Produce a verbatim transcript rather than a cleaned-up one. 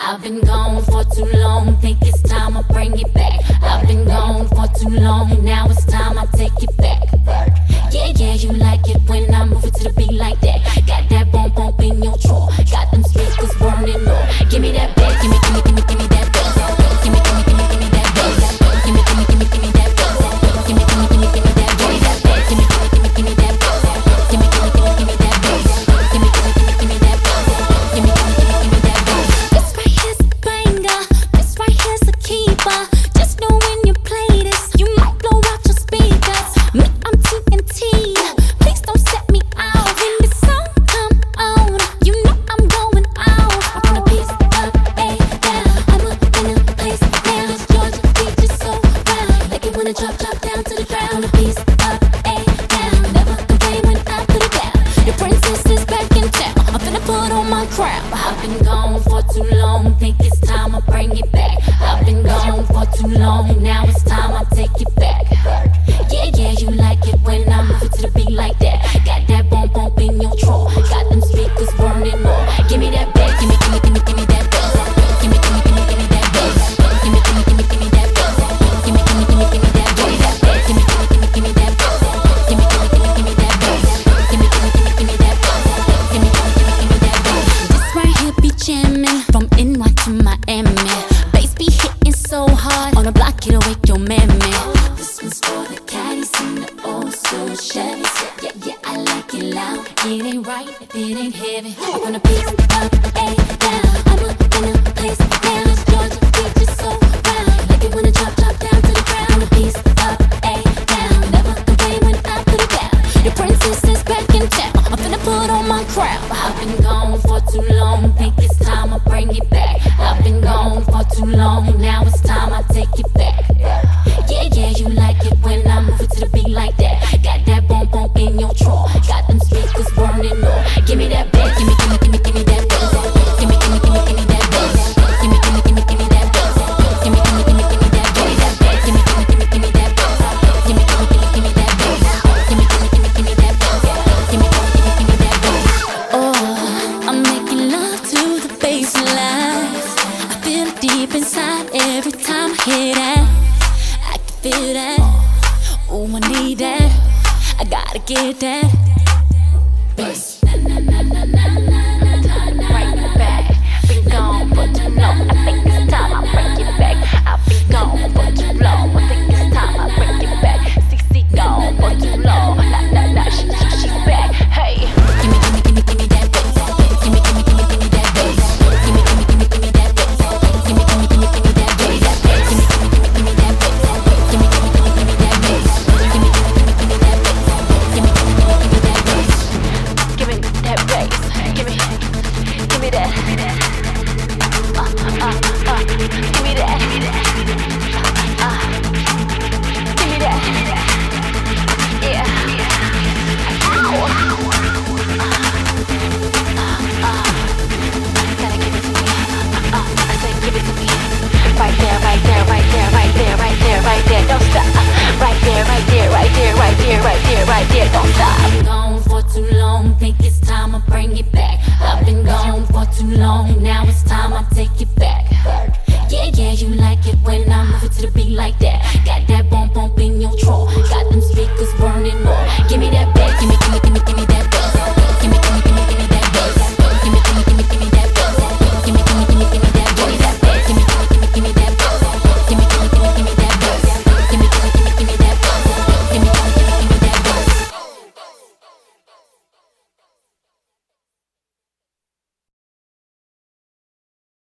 I've been gone for too long, think it's time I bring it back. I've been gone for too long, now it's time I take it back. Yeah, yeah, you like it when I move it to the beat like that. Got that bump bump in your drawer, got them speakers burning low. Give me that back, give me, give me, give me, give me that back. Give me, give me, give me, give me that back. Give me, give me, give me, give me that back. Give me, give me, give me, give me that back. Give me, give me, give me, give me that back. Give me, give me, give me, give me that back. Give me, give me, give me, give me that back. Give me, give me, give me, give me that back. This right here's a banger. This right here's a keeper. Just know when you play this, you might blow out your speakers. Me, I'm T N T. Please don't set me out. When this song come on, you know I'm going out. I'm gonna piece up, A down. I'm up in a place now. Georgia beach is so round. Like it when I drop, drop down to the ground. I'm gonna piece up, A down. Never complain when I put it down. The princess is back in town. I'm finna put on my crown. I've been gone for too long, think it's time I bring it back. I've been gone for too long, now it's time I take it back. Yeah, yeah, you like it when I move it to the beat like that. Got that bump bump in your drawer, got them speakers burning more. Give me that back, give me, give me, give me, give me that back. Give me, give me, give me, give me that back. Give me, give me, give me, give me that back. Give me, give me, give me, give me that back. Give me, give me, give me, give me that back. Give me, give me, give me, give me that back. Give me, give me, give me, give me that back. Give me, give me, give me, give me that back. This right here be jamming from N Y to Miami. Bass be hitting so hard on the block, it'll wake your mammy. This one's for the caddies and the old school Chevys. Yeah, yeah, I like it loud. It ain't right if it ain't heavy. I'm gonna piece up, A down. I'm up in a place now. Georgia beach is so round. Like it when I drop, drop down to the ground. I'm gonna piece up, A down. Never complain when I put it down. The princess is back in town. I'm finna put on my crown. I've been gone for too long, think it's time I bring it back. I've been gone for too long, now it's time I take it back. Yeah, yeah, you like it when I move it to the beat like that. Got that bump bump in your drawer, got them speakers burning low. Give me that back, give me, give me, give me, give me that back. Give me, give me, give me, give me that back. Give me, give me, give me, give me that back. Give me, give me, give me, give me that back. Give me, give me, give me, give me that back. Give me, give me, give me, give me that back. Give me, give me, give me, give me that back. Give me, give me, give me, give me that back. Oh, I'm making love to the bassline. I feel it deep inside every time I hear that. I can feel that. Oh, I need that. I gotta get that bass. Bring it back. Been gone for too long. I think it's time I bring it back. I've been gone for too long. I think it's time I bring it back. C C gone for too long. Nah, nah, nah, she, she, she's back. Hey, give me, give me, give me, give me that bass. Give me, give me, give me, give me that bass. Give me, give me, give me, give me that bass. Give me, give me, give me, give me that bass. Give me, give me, give me, give me that bass. Give me, give me, give me, give me that bass. Give me, give me, give me, give me that bass. Give me, give me, give me, give me that bass. Give me that bass. Give me, give me that. Uh, uh, uh. Give me that. Uh, give me that. Yeah. Ow. Uh, uh. Gotta give it to me. Uh, I say give it to me. Right there, right there, right there, right there, right there, right there. Don't stop. Right there, right there, right there, right there, right there, right there. Don't stop. I've been gone for too long, think it's time I bring it back. I've been gone for too long, now it's time I take it back. Yeah, yeah, you like it when I move it to the beat like that. Got